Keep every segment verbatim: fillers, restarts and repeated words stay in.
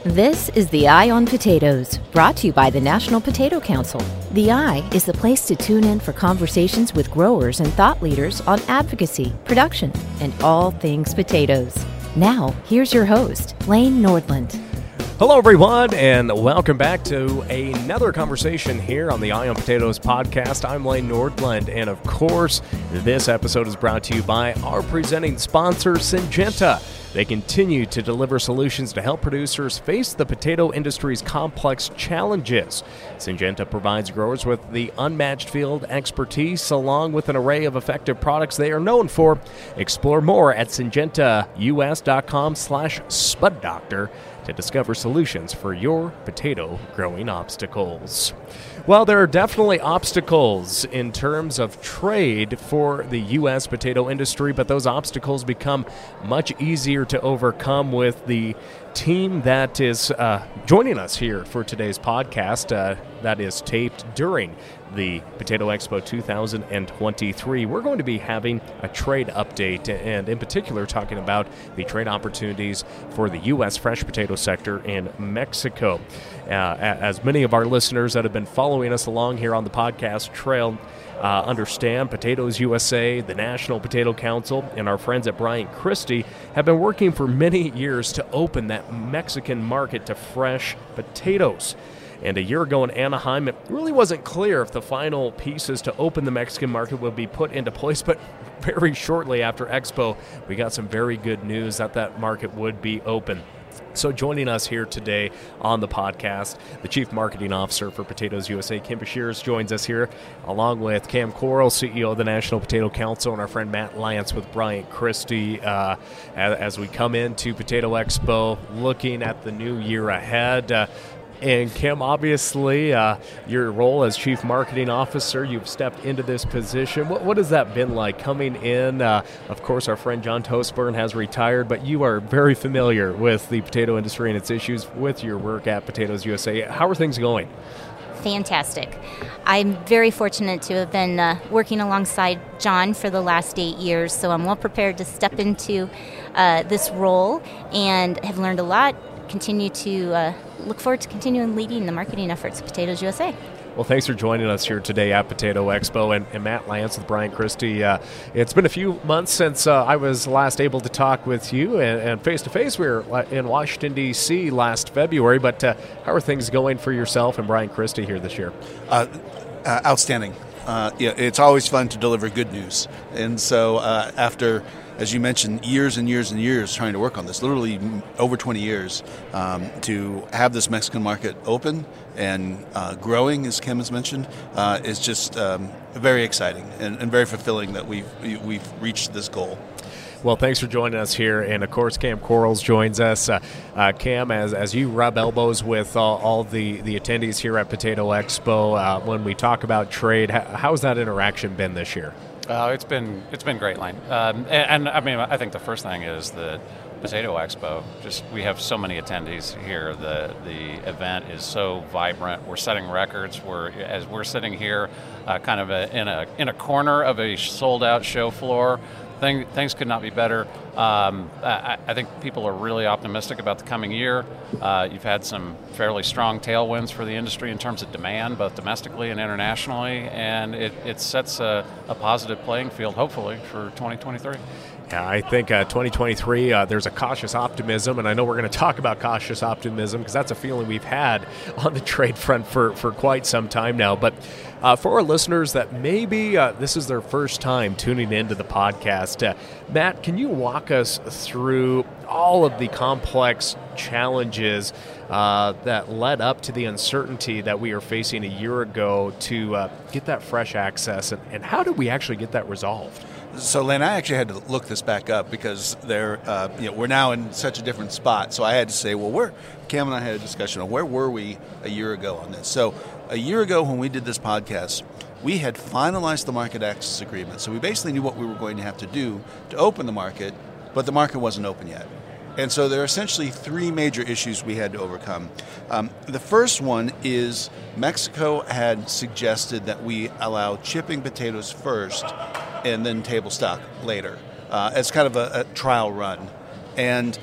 This is the Eye on Potatoes, brought to you by the National Potato Council. The Eye is the place to tune in for conversations with growers and thought leaders on advocacy, production, and all things potatoes. Now, here's your host, Lane Nordland. Hello, everyone, and welcome back to another conversation here on the Eye on Potatoes podcast. I'm Lane Nordland, and of course, this episode is brought to you by our presenting sponsor, Syngenta. They continue to deliver solutions to help producers face the potato industry's complex challenges. Syngenta provides growers with the unmatched field expertise along with an array of effective products they are known for. Explore more at syngentaus.com slash spud doctor to discover solutions for your potato growing obstacles. Well, there are definitely obstacles in terms of trade for the U S potato industry, but those obstacles become much easier to overcome with the team that is uh, joining us here for today's podcast uh, that is taped during the Potato Expo two thousand twenty-three. We're going to be having a trade update and in particular talking about the trade opportunities for the U S fresh potato sector in Mexico. Uh, as many of our listeners that have been following us along here on the podcast trail Uh, understand, Potatoes U S A, the National Potato Council, and our friends at Bryant Christie have been working for many years to open that Mexican market to fresh potatoes. And a year ago in Anaheim, it really wasn't clear if the final pieces to open the Mexican market would be put into place, but very shortly after Expo, we got some very good news that that market would be open. So joining us here today on the podcast, the Chief Marketing Officer for Potatoes U S A, Kim Beshears, joins us here, along with Cam Correll, C E O of the National Potato Council, and our friend Matt Lance with Bryant Christie, uh, as, as we come into Potato Expo, looking at the new year ahead. Uh, And Kim, obviously, uh, your role as Chief Marketing Officer, you've stepped into this position. What, what has that been like coming in? Uh, of course, our friend John Tosburn has retired, but you are very familiar with the potato industry and its issues with your work at Potatoes U S A. How are things going? Fantastic. I'm very fortunate to have been uh, working alongside John for the last eight years, so I'm well prepared to step into uh, this role and have learned a lot. Continue to uh, look forward to continuing leading the marketing efforts of Potatoes U S A. Well, thanks for joining us here today at Potato Expo. And, and Matt Lance with Bryant Christie. Uh, it's been a few months since uh, I was last able to talk with you, and, and face-to-face we were in Washington, D C last February. But uh, how are things going for yourself and Bryant Christie here this year? Uh, uh, outstanding. Uh, yeah, it's always fun to deliver good news. And so uh, after, as you mentioned, years and years and years trying to work on this, literally over twenty years, um, to have this Mexican market open and uh, growing, as Kim has mentioned, uh, is just um, very exciting and, and very fulfilling that we've, we've reached this goal. Well, thanks for joining us here. And, of course, Cam Correll joins us. Uh, uh, Cam, as as you rub elbows with all, all the, the attendees here at Potato Expo, uh, when we talk about trade, how, how's that interaction been this year? Uh, it's been it's been great, Lane. Um, and, and, I mean, I think the first thing is that Potato Expo, just we have so many attendees here. The the event is so vibrant. We're setting records. We're as we're sitting here, uh, kind of a, in a in a corner of a sold out show floor. Thing, things could not be better. Um, I, I think people are really optimistic about the coming year. Uh, you've had some fairly strong tailwinds for the industry in terms of demand, both domestically and internationally, and it, it sets a, a positive playing field, hopefully, for twenty twenty-three. Yeah, I think uh, twenty twenty-three, uh, there's a cautious optimism, and I know we're going to talk about cautious optimism because that's a feeling we've had on the trade front for, for quite some time now. But uh, for our listeners that maybe uh, this is their first time tuning into the podcast, uh, Matt, can you walk us through all of the complex challenges uh, that led up to the uncertainty that we were facing a year ago to uh, get that fresh access, and, and how did we actually get that resolved? So, Lane, I actually had to look this back up because they're, uh, you know, we're now in such a different spot. So I had to say, well, where Cam and I had a discussion on where were we a year ago on this. So a year ago when we did this podcast, we had finalized the market access agreement. So we basically knew what we were going to have to do to open the market, but the market wasn't open yet. And so there are essentially three major issues we had to overcome. Um, the first one is Mexico had suggested that we allow chipping potatoes first and then table stock later uh, as kind of a, a trial run. And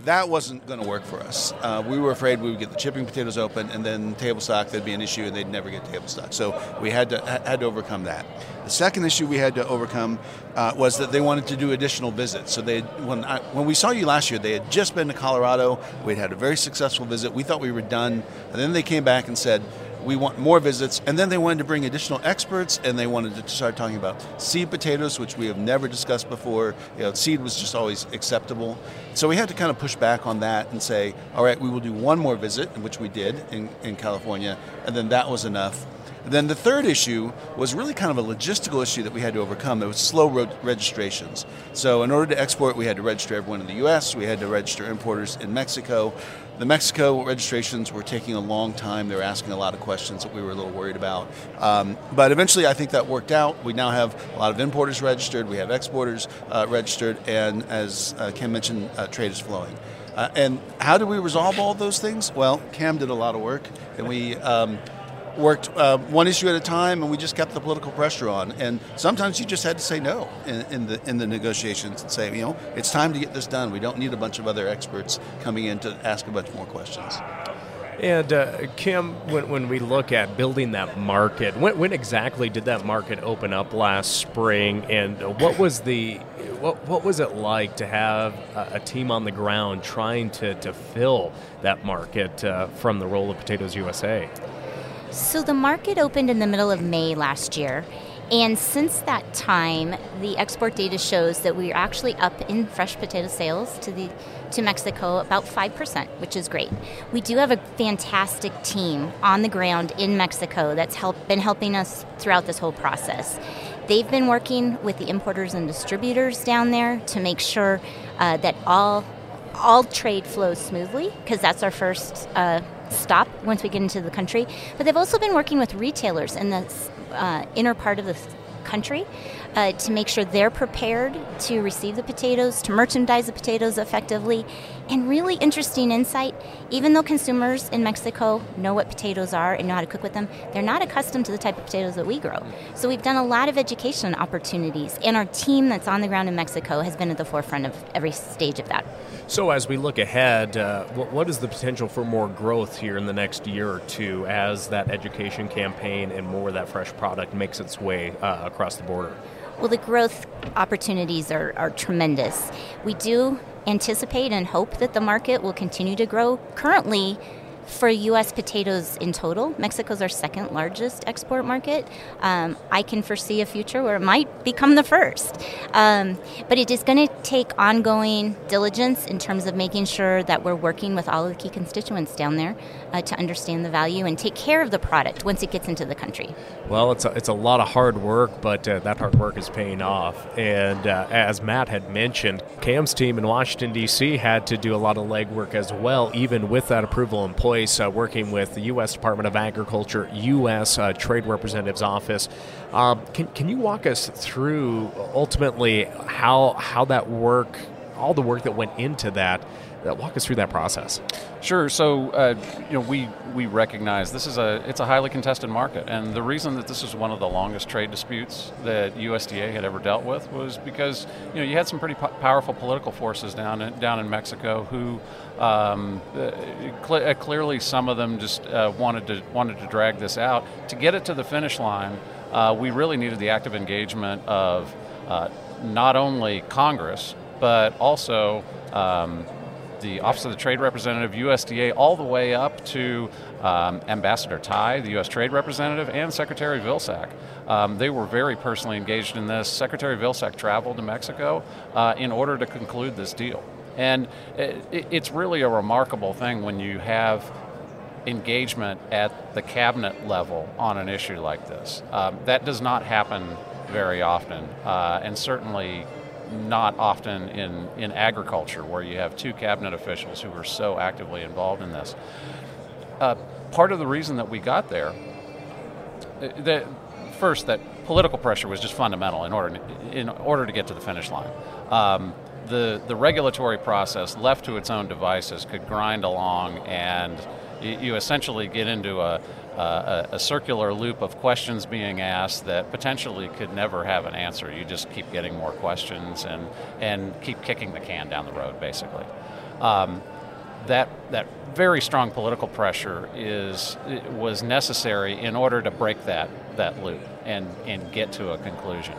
that wasn't going to work for us. Uh, we were afraid we would get the chipping potatoes open, and then table stock, there'd be an issue, and they'd never get table stock. So we had to had to overcome that. The second issue we had to overcome uh, was that they wanted to do additional visits. So they when I, when we saw you last year, they had just been to Colorado. We'd had a very successful visit. We thought we were done, and then they came back and said, we want more visits, and then they wanted to bring additional experts, and they wanted to start talking about seed potatoes, which we have never discussed before. You know, seed was just always acceptable. So we had to kind of push back on that and say, all right, we will do one more visit, which we did in, in California, and then that was enough. And then the third issue was really kind of a logistical issue that we had to overcome. It was slow ro- registrations. So in order to export, we had to register everyone in the U S. We had to register importers in Mexico. The Mexico registrations were taking a long time. They were asking a lot of questions that we were a little worried about. Um, but eventually, I think that worked out. We now have a lot of importers registered. We have exporters uh, registered. And as uh, Cam mentioned, uh, trade is flowing. Uh, and how do we resolve all those things? Well, Cam did a lot of work, and we um, worked uh, one issue at a time, and we just kept the political pressure on. And sometimes you just had to say no in, in the in the negotiations and say, you know, it's time to get this done. We don't need a bunch of other experts coming in to ask a bunch more questions. And uh, Kim, when, when we look at building that market, when, when exactly did that market open up last spring? And what was the what what was it like to have a, a team on the ground trying to, to fill that market uh, from the Roll of Potatoes U S A? So the market opened in the middle of May last year, and since that time, the export data shows that we're actually up in fresh potato sales to the to Mexico about five percent, which is great. We do have a fantastic team on the ground in Mexico that's help, been helping us throughout this whole process. They've been working with the importers and distributors down there to make sure uh, that all all trade flows smoothly, because that's our first uh, stop once we get into the country. But they've also been working with retailers in the uh, inner part of the country uh, to make sure they're prepared to receive the potatoes, to merchandise the potatoes effectively. And really interesting insight, even though consumers in Mexico know what potatoes are and know how to cook with them, they're not accustomed to the type of potatoes that we grow. So we've done a lot of education opportunities, and our team that's on the ground in Mexico has been at the forefront of every stage of that. So as we look ahead, uh, what, what is the potential for more growth here in the next year or two as that education campaign and more of that fresh product makes its way uh, across the border? Well, the growth opportunities are, are tremendous. We do anticipate and hope that the market will continue to grow. Currently, for U S potatoes in total, Mexico's our second largest export market. Um, I can foresee a future where it might become the first. Um, but it is going to take ongoing diligence in terms of making sure that we're working with all of the key constituents down there uh, to understand the value and take care of the product once it gets into the country. Well, it's a, it's a lot of hard work, but uh, that hard work is paying off. And uh, as Matt had mentioned, Cam's team in Washington, D C had to do a lot of legwork as well, even with that approval in place. Uh, working with the U S Department of Agriculture, U S Uh, Trade Representative's Office. Um, can, can you walk us through ultimately how how that work, all the work that went into that, that walk us through that process? Sure. So, uh, you know, we we recognize this is a it's a highly contested market, and the reason that this is one of the longest trade disputes that U S D A had ever dealt with was because you know you had some pretty po- powerful political forces down in, down in Mexico who um, uh, cl- uh, clearly some of them just uh, wanted to wanted to drag this out. To get it to the finish line, uh, we really needed the active engagement of uh, not only Congress but also Um, the Office of the Trade Representative, U S D A, all the way up to um, Ambassador Tai, the U S Trade Representative, and Secretary Vilsack. Um, they were very personally engaged in this. Secretary Vilsack traveled to Mexico uh, in order to conclude this deal. And it, it's really a remarkable thing when you have engagement at the cabinet level on an issue like this. Um, that does not happen very often, uh, and certainly not often in, in agriculture, where you have two cabinet officials who are so actively involved in this. Uh, part of the reason that we got there, the, first, that political pressure was just fundamental in order in order to get to the finish line. Um, the the regulatory process, left to its own devices, could grind along, and you, you essentially get into a Uh, a, a circular loop of questions being asked that potentially could never have an answer. You just keep getting more questions and, and keep kicking the can down the road, basically. Um, that that very strong political pressure is was necessary in order to break that that loop and and get to a conclusion.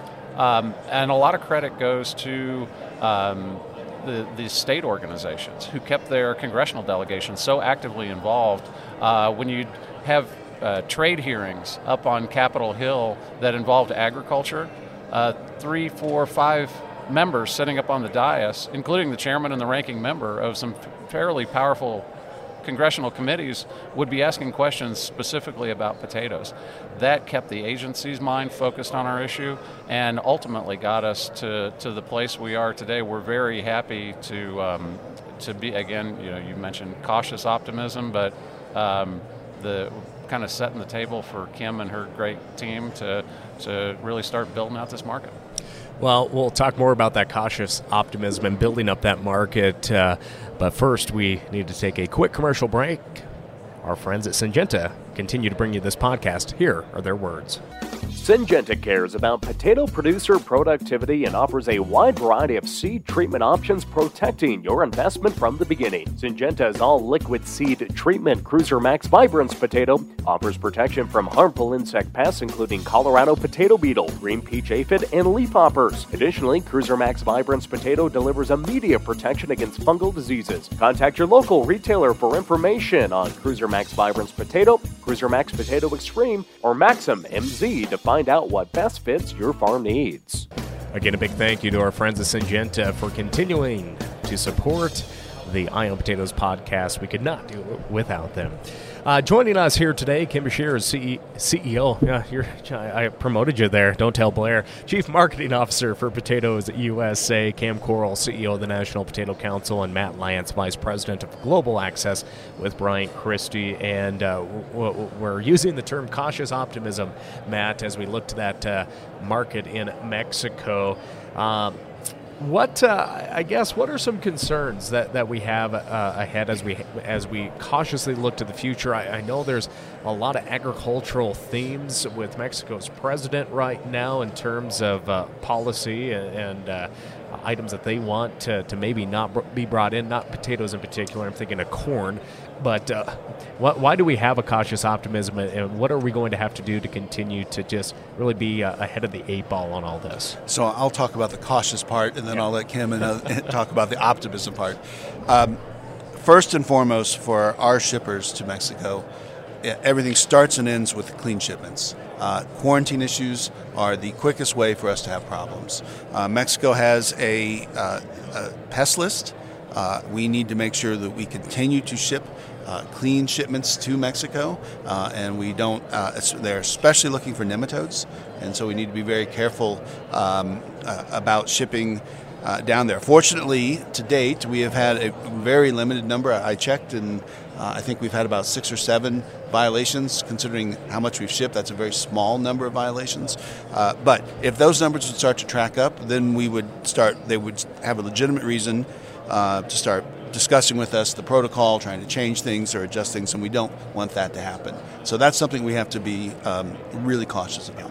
Um, and a lot of credit goes to um, the the state organizations who kept their congressional delegations so actively involved. Uh, when you have uh, trade hearings up on Capitol Hill that involved agriculture, uh, three, four, five members sitting up on the dais, including the chairman and the ranking member of some fairly powerful congressional committees, would be asking questions specifically about potatoes. That kept the agency's mind focused on our issue and ultimately got us to, to the place we are today. We're very happy to um, to be, again, you know, you mentioned cautious optimism, but um, the kind of setting the table for Kim and her great team to to really start building out this market. Well, we'll talk more about that cautious optimism and building up that market. Uh, but first, we need to take a quick commercial break. Our friends at Syngenta continue to bring you this podcast. Here are their words. Syngenta cares about potato producer productivity and offers a wide variety of seed treatment options, protecting your investment from the beginning. Syngenta's all-liquid seed treatment Cruiser Max Vibrance potato offers protection from harmful insect pests, including Colorado potato beetle, green peach aphid, and leafhoppers. Additionally, Cruiser Max Vibrance potato delivers immediate protection against fungal diseases. Contact your local retailer for information on Cruiser Max Vibrance potato, Cruiser Max Potato Extreme, or Maxim M Z to find out what best fits your farm needs. Again, a big thank you to our friends at Syngenta for continuing to support the Eye on Potatoes podcast. We could not do it without them. Uh, joining us here today, Kim Beshear is C E O. Yeah, you're, I promoted you there. Don't tell Blair. Chief Marketing Officer for Potatoes U S A. Cam Corral, C E O of the National Potato Council, and Matt Lance, Vice President of Global Access with Bryant Christie. And uh, we're using the term cautious optimism, Matt, as we look to that uh, market in Mexico. Um, What uh, I guess what are some concerns that, that we have uh, ahead as we as we cautiously look to the future? I, I know there's a lot of agricultural themes with Mexico's president right now in terms of uh, policy and, and uh, items that they want to, to maybe not br- be brought in, not potatoes in particular. I'm thinking of corn. But uh, what, why do we have a cautious optimism, and what are we going to have to do to continue to just really be uh, ahead of the eight ball on all this? So I'll talk about the cautious part, and then yeah. I'll let Kim and uh, talk about the optimism part. Um, first and foremost, for our shippers to Mexico, everything starts and ends with clean shipments. Uh, quarantine issues are the quickest way for us to have problems. Uh, Mexico has a, uh, a pest list. Uh, we need to make sure that we continue to ship uh, clean shipments to Mexico, uh, and we don't. Uh, they're especially looking for nematodes, and so we need to be very careful um, uh, about shipping uh, down there. Fortunately, to date, we have had a very limited number. I checked, and uh, I think we've had about six or seven violations, considering how much we've shipped. That's a very small number of violations. Uh, but if those numbers would start to track up, then we would start. They would have a legitimate reason Uh, to start discussing with us the protocol, trying to change things or adjust things, and we don't want that to happen. So that's something we have to be um, really cautious about.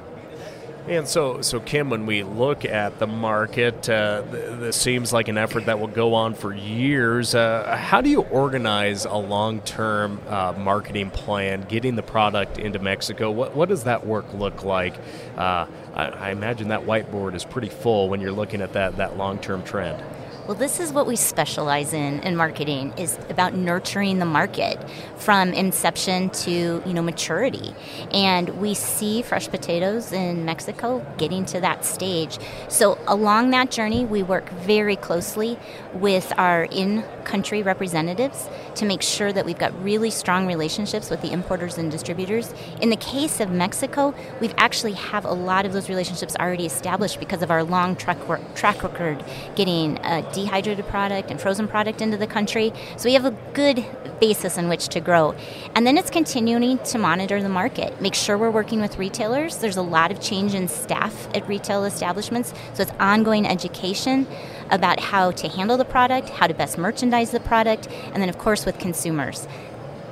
And so, so Kim, when we look at the market, uh, th- this seems like an effort that will go on for years. Uh, how do you organize a long-term uh, marketing plan, getting the product into Mexico? What, what does that work look like? Uh, I, I imagine that whiteboard is pretty full when you're looking at that, that long-term trend. Well, this is what we specialize in in marketing, is about nurturing the market from inception to, you know, maturity. And we see fresh potatoes in Mexico getting to that stage. So along that journey, we work very closely with our in-country representatives to make sure that we've got really strong relationships with the importers and distributors. In the case of Mexico, we've actually have a lot of those relationships already established because of our long track, track record getting a dehydrated product and frozen product into the country. So we have a good basis in which to grow. And then it's continuing to monitor the market, make sure we're working with retailers. There's a lot of change in staff at retail establishments, so it's ongoing education about how to handle the product, how to best merchandise the product, and then of course with consumers.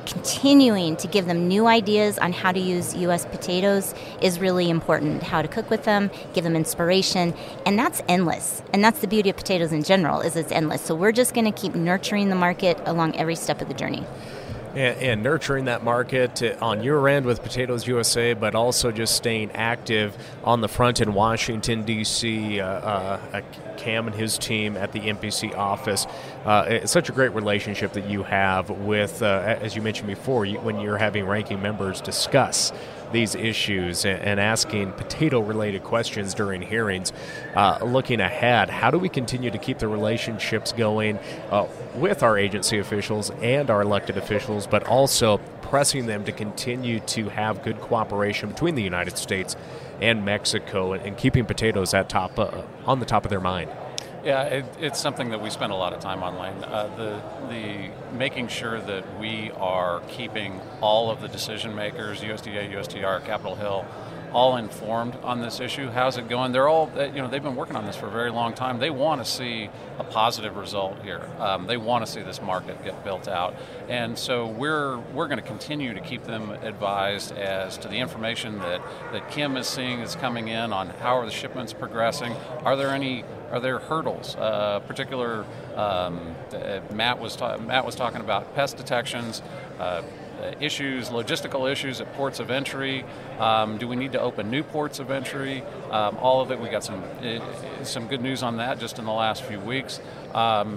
continuing to give them new ideas on how to use U S potatoes is really important. How to cook with them, give them inspiration, and that's endless. And that's the beauty of potatoes in general, is it's endless. So we're just going to keep nurturing the market along every step of the journey. And, and nurturing that market on your end with Potatoes U S A, but also just staying active on the front in Washington, D C, uh, uh, Cam and his team at the N P C office. Uh, it's such a great relationship that you have with, uh, as you mentioned before, you, when you're having ranking members discuss these issues and, and asking potato-related questions during hearings. Uh, looking ahead, how do we continue to keep the relationships going uh, with our agency officials and our elected officials, but also pressing them to continue to have good cooperation between the United States and Mexico, and, and keeping potatoes at top uh, on the top of their mind? Yeah, it, it's something that we spend a lot of time on, Lane. Uh, the the making sure that we are keeping all of the decision makers, U S D A, U S T R, Capitol Hill, all informed on this issue. How's it going? They're all, you know, they've been working on this for a very long time. They want to see a positive result here. Um, they want to see this market get built out, and so we're we're going to continue to keep them advised as to the information that that Kim is seeing is coming in on how are the shipments progressing. Are there any Are there hurdles? Uh, particular, um, uh, Matt was ta- Matt was talking about pest detections, uh, issues, logistical issues at ports of entry. Um, do we need to open new ports of entry? Um, all of it. We got some uh, some good news on that just in the last few weeks. Um,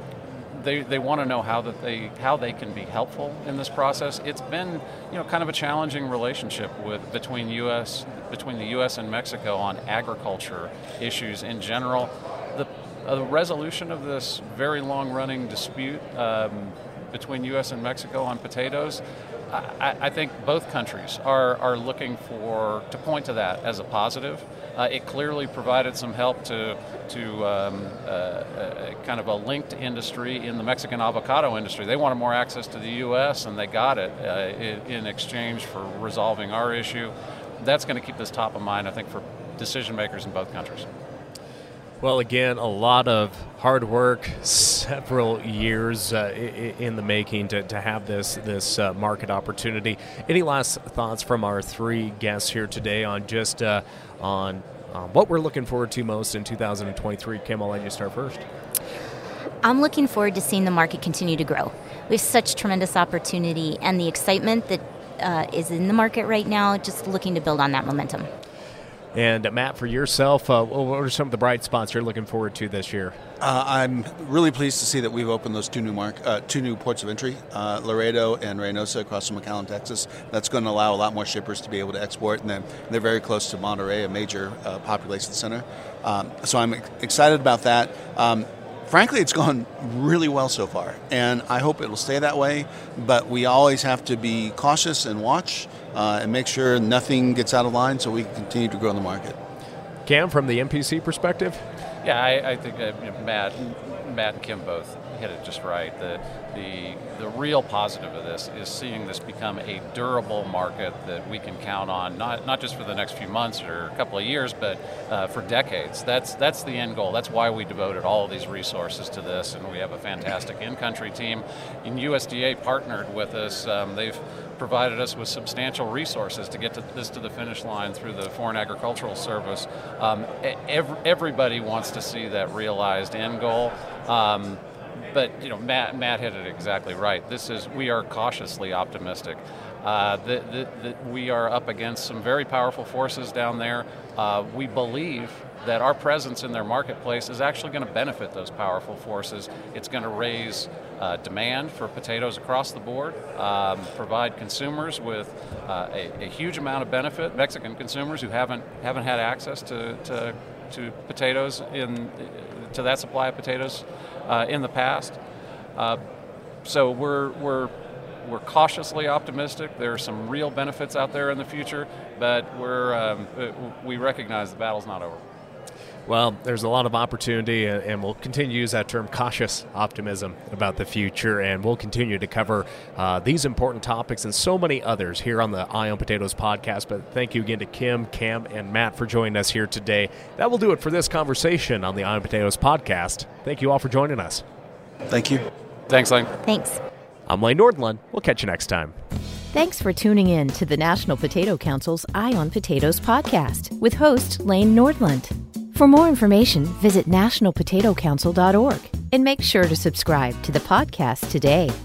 They, they want to know how that they how they can be helpful in this process. It's been, you know, kind of a challenging relationship with between U S between the U S and Mexico on agriculture issues in general. The, uh, the resolution of this very long-running dispute um, between U S and Mexico on potatoes, I, I think both countries are are looking for to point to that as a positive. Uh, it clearly provided some help to to um, uh, uh, kind of a linked industry in the Mexican avocado industry. They wanted more access to the U S and they got it uh, in, in exchange for resolving our issue. That's going to keep this top of mind, I think, for decision makers in both countries. Well, again, a lot of hard work, several years uh, in the making to, to have this this uh, market opportunity. Any last thoughts from our three guests here today on just uh, on um, what we're looking forward to most in two thousand twenty-three? Kim, I'll let you start first. I'm looking forward to seeing the market continue to grow. We have such tremendous opportunity, and the excitement that uh, is in the market right now, just looking to build on that momentum. And uh, Matt, for yourself, uh, what are some of the bright spots you're looking forward to this year? Uh, I'm really pleased to see that we've opened those two new mark, uh, two new ports of entry, uh, Laredo and Reynosa across from McAllen, Texas. That's going to allow a lot more shippers to be able to export, and then they're very close to Monterey, a major uh, population center. Um, so I'm excited about that. Um, Frankly, it's gone really well so far, and I hope it'll stay that way, but we always have to be cautious and watch uh, and make sure nothing gets out of line so we can continue to grow in the market. Cam, from the N P C perspective? Yeah, I, I think uh, you know, Matt, Matt and Kim both hit it just right. The, the, the real positive of this is seeing this become a durable market that we can count on, not not just for the next few months or a couple of years, but uh, for decades. That's that's the end goal. That's why we devoted all of these resources to this, and we have a fantastic in-country team. And U S D A partnered with us. Um, they've provided us with substantial resources to get to this to the finish line through the Foreign Agricultural Service. Um, every, everybody wants to see that realized end goal. Um, But you know, Matt, Matt hit it exactly right. This is we are cautiously optimistic. Uh, the, the, the, we are up against some very powerful forces down there. Uh, we believe that our presence in their marketplace is actually going to benefit those powerful forces. It's going to raise uh, demand for potatoes across the board, um, provide consumers with uh, a, a huge amount of benefit. Mexican consumers who haven't haven't had access to to, to potatoes in to that supply of potatoes uh, in the past. Uh, so we're we're we're cautiously optimistic. There are some real benefits out there in the future, but we're um, we recognize the battle's not over. Well, there's a lot of opportunity, and we'll continue to use that term, cautious optimism, about the future, and we'll continue to cover uh, these important topics and so many others here on the Eye on Potatoes podcast. But thank you again to Kim, Cam, and Matt for joining us here today. That will do it for this conversation on the Eye on Potatoes podcast. Thank you all for joining us. Thank you. Thanks, Lane. Thanks. I'm Lane Nordlund. We'll catch you next time. Thanks for tuning in to the National Potato Council's Eye on Potatoes podcast with host Lane Nordlund. For more information, visit national potato council dot org and make sure to subscribe to the podcast today.